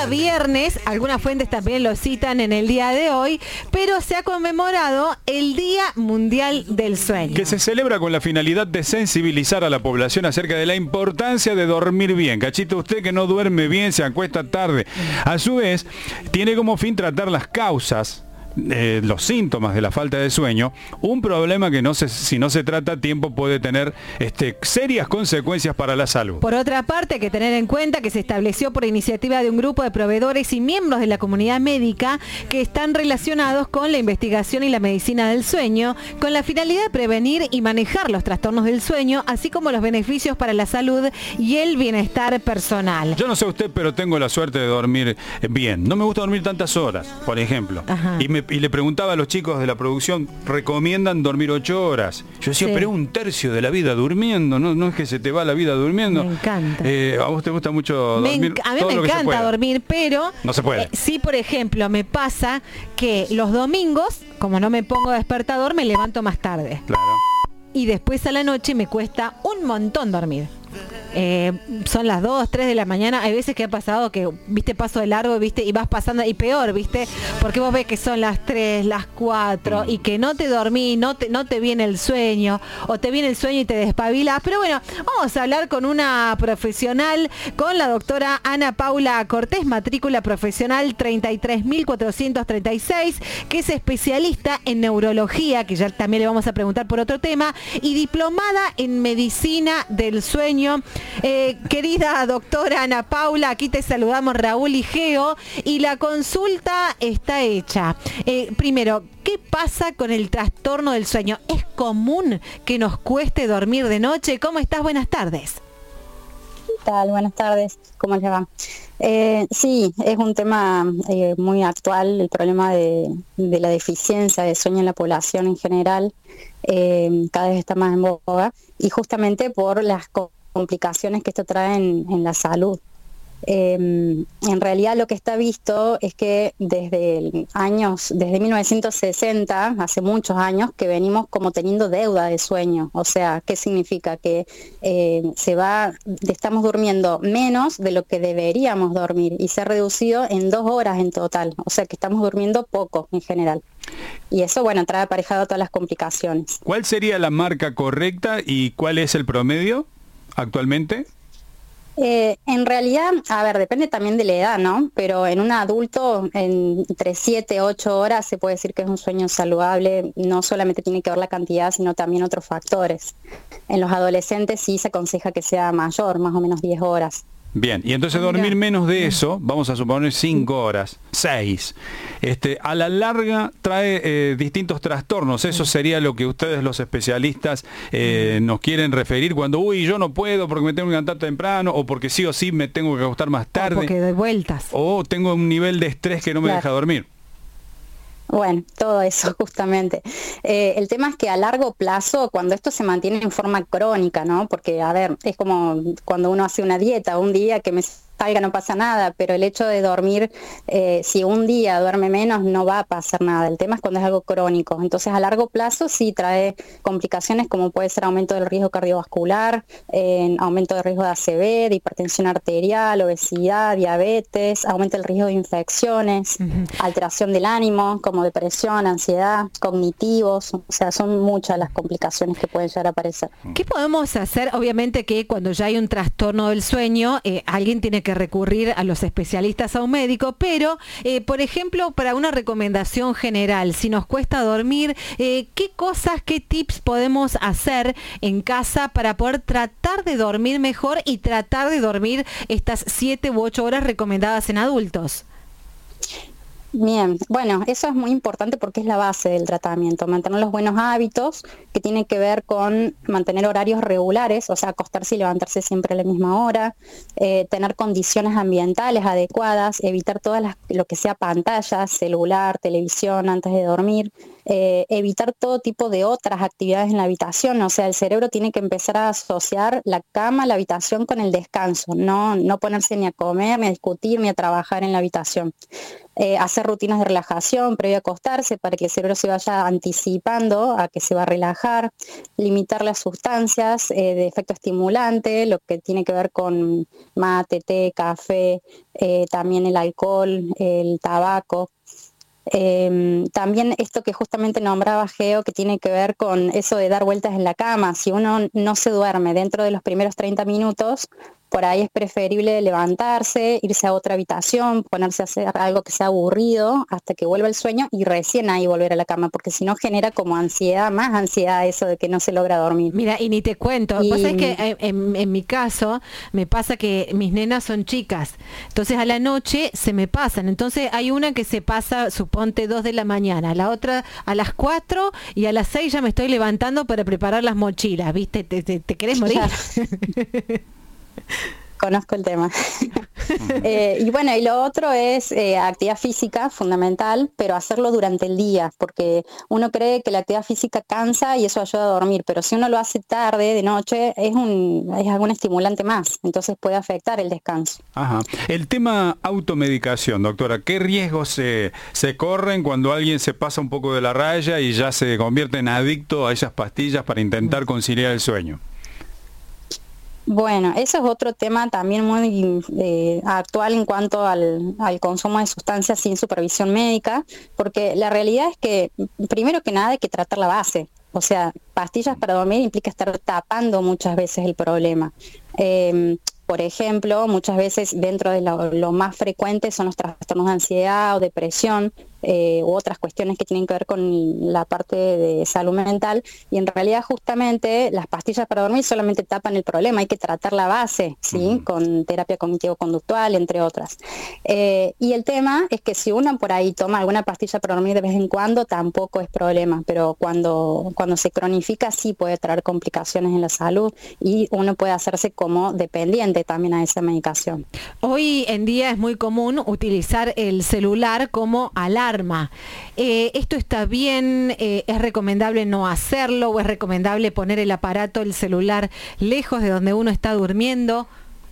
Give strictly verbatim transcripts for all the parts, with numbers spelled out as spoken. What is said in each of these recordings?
día viernes, algunas fuentes también lo citan en el día de hoy, pero se ha conmemorado el Día Mundial del Sueño. Que se celebra con la finalidad de sensibilizar a la población acerca de la importancia de dormir bien. Cachito, usted que no duerme bien, se acuesta tarde. A su vez, tiene como fin tratar las causas, Eh, los síntomas de la falta de sueño, un problema que no se, si no se trata a tiempo puede tener este, serias consecuencias para la salud. Por otra parte, hay que tener en cuenta que se estableció por iniciativa de un grupo de proveedores y miembros de la comunidad médica que están relacionados con la investigación y la medicina del sueño, con la finalidad de prevenir y manejar los trastornos del sueño, así como los beneficios para la salud y el bienestar personal. Yo no sé usted, pero tengo la suerte de dormir bien. No me gusta dormir tantas horas, por ejemplo. Ajá. Y me Y le preguntaba a los chicos de la producción, recomiendan dormir ocho horas. Yo decía, Sí. pero un tercio de la vida durmiendo, no, no es que se te va la vida durmiendo. Me encanta. Eh, ¿A vos te gusta mucho Me dormir? enc- a mí todo me lo que se encanta pueda? dormir, pero No se puede. eh, sí, por ejemplo, me pasa que los domingos, como no me pongo despertador, me levanto más tarde. Claro. Y después a la noche me cuesta un montón dormir. Eh, son las dos, tres de la mañana. Hay veces que ha pasado que, viste, paso de largo, viste, y vas pasando, y peor, viste, porque vos ves que son las tres, las cuatro, y que no te dormí, no te, no te viene el sueño, o te viene el sueño y te despabilas. Pero bueno, vamos a hablar con una profesional, con la doctora Ana Paula Cortés, matrícula profesional treinta y tres mil cuatrocientos treinta y seis, que es especialista en neurología, que ya también le vamos a preguntar por otro tema, y diplomada en medicina del sueño. Eh, querida doctora Ana Paula, aquí te saludamos Raúl y Geo, y la consulta está hecha. Eh, primero, ¿qué pasa con el trastorno del sueño? ¿Es común que nos cueste dormir de noche? ¿Cómo estás? Buenas tardes. ¿Qué tal? Buenas tardes. ¿Cómo les va? Eh, sí, es un tema eh, muy actual, el problema de, de la deficiencia de sueño en la población en general. Eh, cada vez está más en boga, y justamente por las complicaciones que esto trae en, en la salud. Eh, en realidad lo que está visto es que desde el años, desde mil novecientos sesenta, hace muchos años, que venimos como teniendo deuda de sueño. O sea, ¿qué significa? Que eh, se va, estamos durmiendo menos de lo que deberíamos dormir, y se ha reducido en dos horas en total. O sea que estamos durmiendo poco en general. Y eso, bueno, trae aparejado todas las complicaciones. ¿Cuál sería la marca correcta y cuál es el promedio actualmente? Eh, en realidad, a ver, depende también de la edad, ¿no? Pero en un adulto, en, entre siete, ocho horas, se puede decir que es un sueño saludable. No solamente tiene que ver la cantidad, sino también otros factores. En los adolescentes sí se aconseja que sea mayor, más o menos diez horas. Bien, y entonces dormir menos de eso, vamos a suponer cinco horas, seis, este, a la larga trae eh, distintos trastornos. Eso sería lo que ustedes los especialistas eh, nos quieren referir cuando, uy, yo no puedo porque me tengo que levantar temprano, o porque sí o sí me tengo que acostar más tarde. Porque doy vueltas. O tengo un nivel de estrés que no me Claro. deja dormir. Bueno, todo eso justamente. Eh, el tema es que a largo plazo, cuando esto se mantiene en forma crónica, ¿no? Porque, a ver, es como cuando uno hace una dieta, un día que me salga no pasa nada, pero el hecho de dormir, eh, si un día duerme menos, no va a pasar nada. El tema es cuando es algo crónico. Entonces, a largo plazo sí trae complicaciones como puede ser aumento del riesgo cardiovascular, eh, aumento del riesgo de A C V, de hipertensión arterial, obesidad, diabetes, aumento del riesgo de infecciones, uh-huh. alteración del ánimo, como depresión, ansiedad, cognitivos. O sea, son muchas las complicaciones que pueden llegar a aparecer. ¿Qué podemos hacer? Obviamente que cuando ya hay un trastorno del sueño, eh, alguien tiene que recurrir a los especialistas, a un médico, pero, eh, por ejemplo, para una recomendación general, si nos cuesta dormir, eh, ¿qué cosas, qué tips podemos hacer en casa para poder tratar de dormir mejor y tratar de dormir estas siete u ocho horas recomendadas en adultos? Bien, bueno, eso es muy importante porque es la base del tratamiento, mantener los buenos hábitos, que tiene que ver con mantener horarios regulares, o sea, acostarse y levantarse siempre a la misma hora, eh, tener condiciones ambientales adecuadas, evitar todas las, lo que sea pantallas, celular, televisión antes de dormir, eh, evitar todo tipo de otras actividades en la habitación. O sea, el cerebro tiene que empezar a asociar la cama, la habitación con el descanso, no, no ponerse ni a comer, ni a discutir, ni a trabajar en la habitación. eh, hacer rutinas de relajación previo a acostarse para que el cerebro se vaya anticipando a que se va a relajar, limitar las sustancias eh, de efecto estimulante, lo que tiene que ver con mate, té, café, eh, también el alcohol, el tabaco. Eh, también esto que justamente nombraba Geo, que tiene que ver con eso de dar vueltas en la cama. Si uno no se duerme dentro de los primeros treinta minutos, por ahí es preferible levantarse, irse a otra habitación, ponerse a hacer algo que sea aburrido hasta que vuelva el sueño y recién ahí volver a la cama, porque si no genera como ansiedad, más ansiedad eso de que no se logra dormir. Mira, y ni te cuento, Y- vos sabés que en, en- en mi caso me pasa que mis nenas son chicas, entonces a la noche se me pasan, entonces hay una que se pasa, suponte dos de la mañana, la otra a las cuatro y a las seis ya me estoy levantando para preparar las mochilas, ¿viste? ¿Te, te, te querés morir? Claro. Conozco el tema. eh, y bueno, y lo otro es eh, actividad física, fundamental, pero hacerlo durante el día, porque uno cree que la actividad física cansa y eso ayuda a dormir, pero si uno lo hace tarde, de noche, es un es algún estimulante más, entonces puede afectar el descanso. Ajá. El tema automedicación, doctora, ¿qué riesgos se, se corren cuando alguien se pasa un poco de la raya y ya se convierte en adicto a esas pastillas para intentar conciliar el sueño? Bueno, eso es otro tema también muy eh, actual en cuanto al, al consumo de sustancias sin supervisión médica, porque la realidad es que, primero que nada, hay que tratar la base. O sea, pastillas para dormir implica estar tapando muchas veces el problema. Eh, por ejemplo, muchas veces dentro de lo, lo más frecuente son los trastornos de ansiedad o depresión, eh, u otras cuestiones que tienen que ver con la parte de salud mental, y en realidad justamente las pastillas para dormir solamente tapan el problema, hay que tratar la base, ¿sí? Uh-huh. Con terapia cognitivo-conductual, entre otras. Eh, y el tema es que si uno por ahí toma alguna pastilla para dormir de vez en cuando, tampoco es problema, pero cuando, cuando se cronifica sí puede traer complicaciones en la salud y uno puede hacerse como dependiente también a esa medicación. Hoy en día es muy común utilizar el celular como alarma. Eh, ¿Esto está bien? Eh, ¿Es recomendable no hacerlo? ¿O es recomendable poner el aparato, el celular, lejos de donde uno está durmiendo?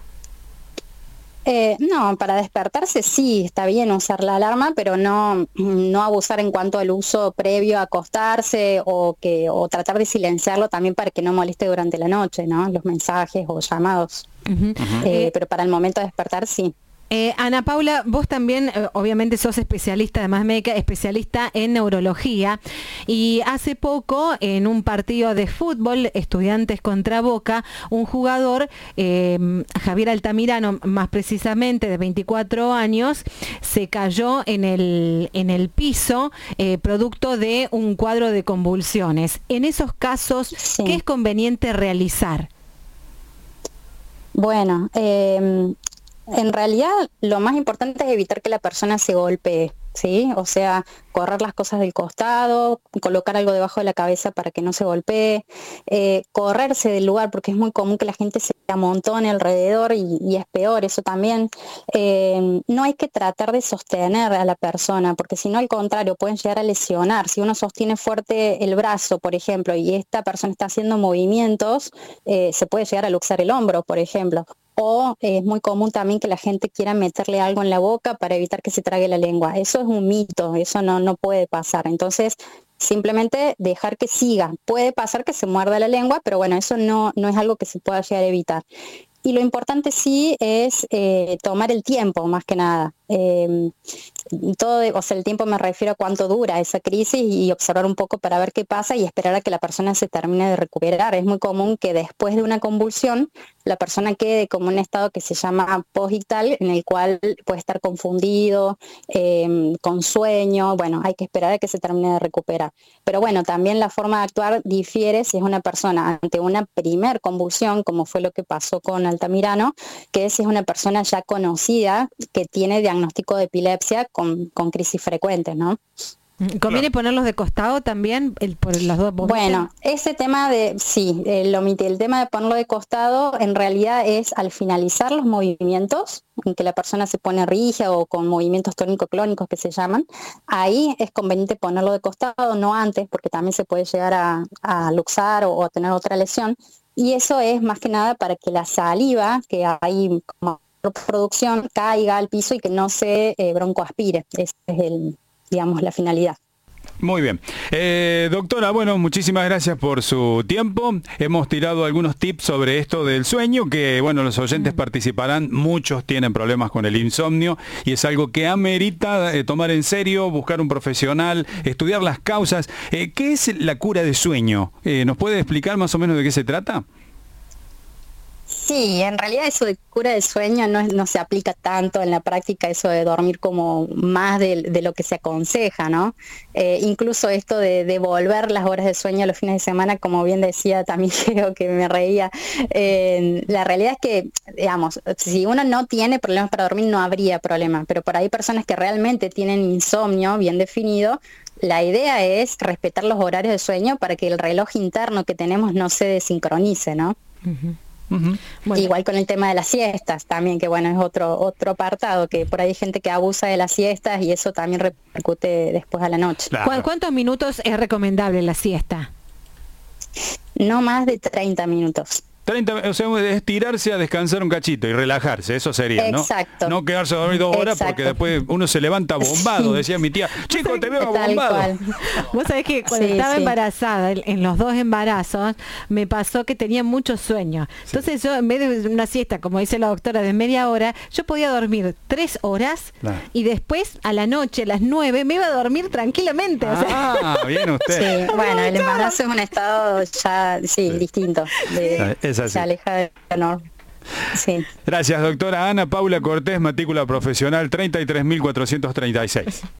Eh, no, para despertarse sí, está bien usar la alarma, pero no, no abusar en cuanto al uso previo a acostarse o, que, o tratar de silenciarlo también para que no moleste durante la noche, ¿no? Los mensajes o llamados. Uh-huh. eh, pero para el momento de despertar sí. Eh, Ana Paula, vos también eh, obviamente sos especialista, además médica, especialista en neurología, y hace poco en un partido de fútbol, Estudiantes contra Boca, un jugador, eh, Javier Altamirano más precisamente, de veinticuatro años, se cayó en el, en el piso eh, producto de un cuadro de convulsiones. En esos casos, sí. ¿Qué es conveniente realizar? Bueno, eh... en realidad lo más importante es evitar que la persona se golpee, ¿sí? O sea, correr las cosas del costado, colocar algo debajo de la cabeza para que no se golpee, eh, correrse del lugar, porque es muy común que la gente se amontone alrededor y, y es peor eso también. Eh, no hay que tratar de sostener a la persona, porque si no, al contrario, pueden llegar a lesionar. Si uno sostiene fuerte el brazo, por ejemplo, y esta persona está haciendo movimientos, eh, se puede llegar a luxar el hombro, por ejemplo. O eh, es muy común también que la gente quiera meterle algo en la boca para evitar que se trague la lengua. Eso es un mito, eso no, no puede pasar. Entonces, simplemente dejar que siga. Puede pasar que se muerda la lengua, pero bueno, eso no, no es algo que se pueda llegar a evitar. Y lo importante sí es eh, tomar el tiempo, más que nada. Eh, todo, o sea, el tiempo me refiero a cuánto dura esa crisis y observar un poco para ver qué pasa y esperar a que la persona se termine de recuperar. Es muy común que después de una convulsión la persona quede como en un estado que se llama posictal, en el cual puede estar confundido, eh, con sueño. Bueno, hay que esperar a que se termine de recuperar. Pero bueno, también la forma de actuar difiere si es una persona ante una primer convulsión, como fue lo que pasó con Altamirano, que si es una persona ya conocida que tiene diagnóstico de epilepsia con, con crisis frecuentes, ¿no? ¿Conviene ponerlos de costado también el, por las dos bobitas? Bueno, ese tema de, sí, el, el tema de ponerlo de costado en realidad es al finalizar los movimientos, en que la persona se pone rígida o con movimientos tónico-clónicos que se llaman, ahí es conveniente ponerlo de costado, no antes, porque también se puede llegar a, a luxar o, o a tener otra lesión, y eso es más que nada para que la saliva, que hay como producción caiga al piso y que no se eh, broncoaspire. Esa es el, digamos, la finalidad. Muy bien. Eh, doctora, bueno, muchísimas gracias por su tiempo. Hemos tirado algunos tips sobre esto del sueño, que, bueno, los oyentes mm. participarán. Muchos tienen problemas con el insomnio y es algo que amerita eh, tomar en serio, buscar un profesional, estudiar las causas. Eh, ¿Qué es la cura de sueño? Eh, ¿Nos puede explicar más o menos de qué se trata? Sí, en realidad eso de cura de sueño no, no se aplica tanto en la práctica, eso de dormir como más de, de lo que se aconseja, ¿no? Eh, incluso esto de devolver las horas de sueño los fines de semana, como bien decía, también creo que me reía. Eh, la realidad es que, digamos, si uno no tiene problemas para dormir, no habría problema, pero por ahí personas que realmente tienen insomnio bien definido, la idea es respetar los horarios de sueño para que el reloj interno que tenemos no se desincronice, ¿no? Uh-huh. Uh-huh. Bueno. Igual con el tema de las siestas también, que bueno, es otro otro apartado, que por ahí hay gente que abusa de las siestas y eso también repercute después a la noche. Claro. ¿Cuántos minutos es recomendable la siesta? No más de treinta minutos. treinta, o sea, es tirarse a descansar un cachito y relajarse, eso sería, ¿no? Exacto. No quedarse a dormir dos horas. Exacto. Porque después uno se levanta bombado, decía mi tía, chico, te veo bombado. Vos sabés que cuando sí, estaba sí. embarazada, en los dos embarazos, me pasó que tenía mucho sueño. Entonces sí. yo, en vez de una siesta, como dice la doctora, de media hora, yo podía dormir tres horas claro. y después a la noche, a las nueve, me iba a dormir tranquilamente. Ah, o sea. Bien usted. Sí, bueno, el embarazo es un estado ya, sí, sí. distinto. De, es así. Se aleja de la norma. Sí. Gracias, doctora Ana Paula Cortés, matrícula profesional treinta y tres mil cuatrocientos treinta y seis.